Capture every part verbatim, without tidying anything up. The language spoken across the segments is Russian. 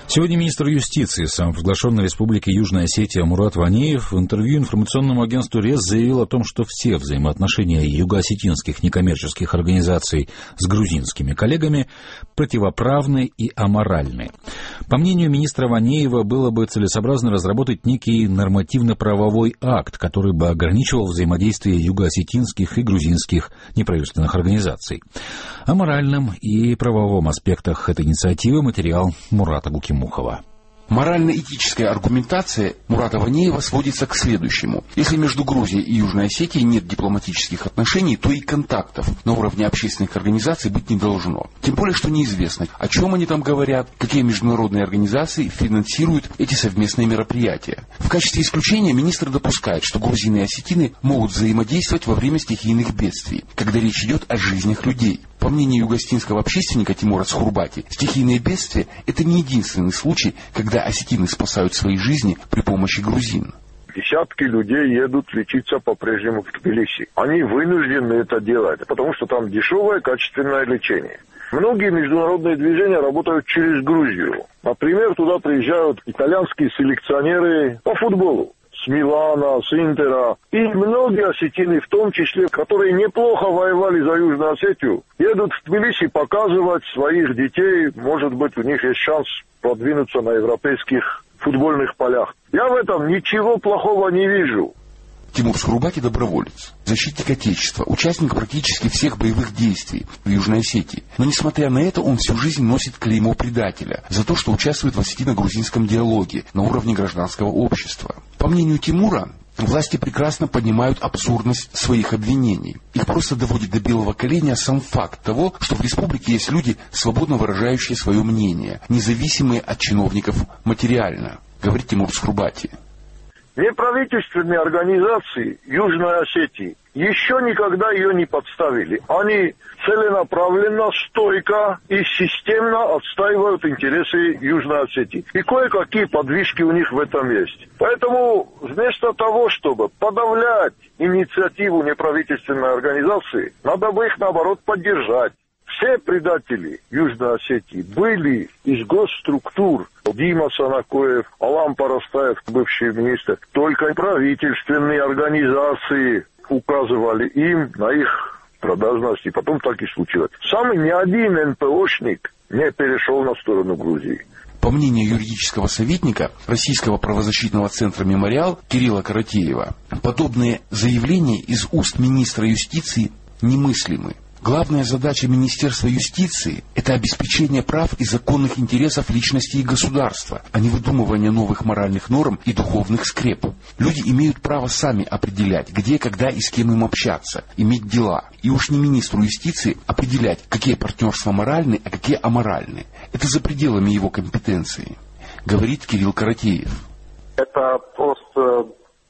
Сегодня министр юстиции самопровозглашенной Республики Южная Осетия Мурат Ванеев в интервью информационному агентству РЕС заявил о том, что все взаимоотношения юго-осетинских некоммерческих организаций с грузинскими коллегами противоправны и аморальны. По мнению министра Ванеева, было бы целесообразно разработать некий нормативно-правовой акт, который бы ограничивал взаимодействие юго-осетинских и грузинских неправительственных организаций. О моральном и правовом аспектах этой инициативы материал Мурата Гукимухова. Морально-этическая аргументация Мурата Ванеева сводится к следующему. Если между Грузией и Южной Осетией нет дипломатических отношений, то и контактов на уровне общественных организаций быть не должно. Тем более, что неизвестно, о чем они там говорят, какие международные организации финансируют эти совместные мероприятия. В качестве исключения министр допускает, что грузины и осетины могут взаимодействовать во время стихийных бедствий, когда речь идет о жизнях людей. По мнению югоосетинского общественника Тимура Схурбати, стихийные бедствия – это не единственный случай, когда осетины спасают свои жизни при помощи грузин. Десятки людей едут лечиться по-прежнему в Тбилиси. Они вынуждены это делать, потому что там дешевое, качественное лечение. Многие международные движения работают через Грузию. Например, туда приезжают итальянские селекционеры по футболу. С Милана, с Интера. И многие осетины, в том числе, которые неплохо воевали за Южную Осетию, едут в Тбилиси показывать своих детей. Может быть, у них есть шанс продвинуться на европейских футбольных полях. Я в этом ничего плохого не вижу. Тимур Схурбати – доброволец, защитник Отечества, участник практически всех боевых действий в Южной Осетии. Но, несмотря на это, он всю жизнь носит клеймо предателя за то, что участвует в осетино-грузинском диалоге на уровне гражданского общества. По мнению Тимура, власти прекрасно понимают абсурдность своих обвинений. Их просто доводит до белого коленя сам факт того, что в республике есть люди, свободно выражающие свое мнение, независимые от чиновников материально, говорит Тимур Схурбати. Неправительственные организации Южной Осетии еще никогда ее не подставили. Они целенаправленно, стойко и системно отстаивают интересы Южной Осетии. И кое-какие подвижки у них в этом есть. Поэтому вместо того, чтобы подавлять инициативу неправительственной организации, надо бы их, наоборот, поддержать. Все предатели Южной Осетии были из госструктур. Дима Санакоев, Алам Парастаев, бывший министр. Только правительственные организации указывали им на их продажность. И потом так и случилось. Сам ни один эн пэ ошник не перешел на сторону Грузии. По мнению юридического советника Российского правозащитного центра «Мемориал» Кирилла Каратеева, подобные заявления из уст министра юстиции немыслимы. Главная задача Министерства юстиции – это обеспечение прав и законных интересов личности и государства, а не выдумывание новых моральных норм и духовных скреп. Люди имеют право сами определять, где, когда и с кем им общаться, иметь дела. И уж не министру юстиции определять, какие партнерства моральны, а какие аморальны. Это за пределами его компетенции, говорит Кирилл Каратеев. Это просто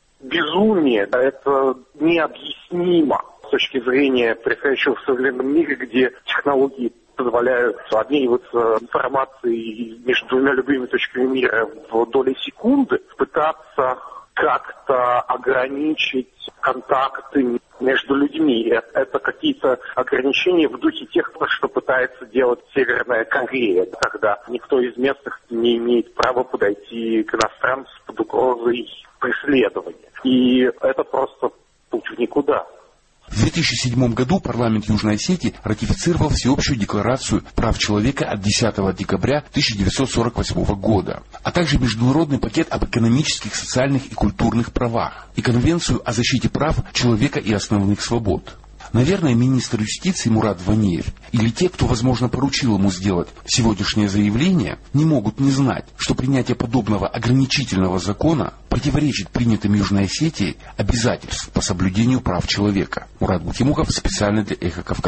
безумие, это необъяснимо. С точки зрения происходящего в современном мире, где технологии позволяют обмениваться информацией между двумя любыми точками мира в доли секунды, пытаться как-то ограничить контакты между людьми. Это какие-то ограничения в духе тех, что пытается делать Северная Корея, когда никто из местных не имеет права подойти к иностранцу под угрозой преследования. И это просто путь в никуда. В две тысячи седьмом году парламент Южной Осетии ратифицировал Всеобщую декларацию прав человека от десятого декабря тысяча девятьсот сорок восьмого года, а также Международный пакет об экономических, социальных и культурных правах и Конвенцию о защите прав человека и основных свобод. Наверное, министр юстиции Мурат Ванеев или те, кто, возможно, поручил ему сделать сегодняшнее заявление, не могут не знать, что принятие подобного ограничительного закона противоречит принятым Южной Осетией обязательств по соблюдению прав человека. Мурат Гукимухов специально для Эхо Кавказа.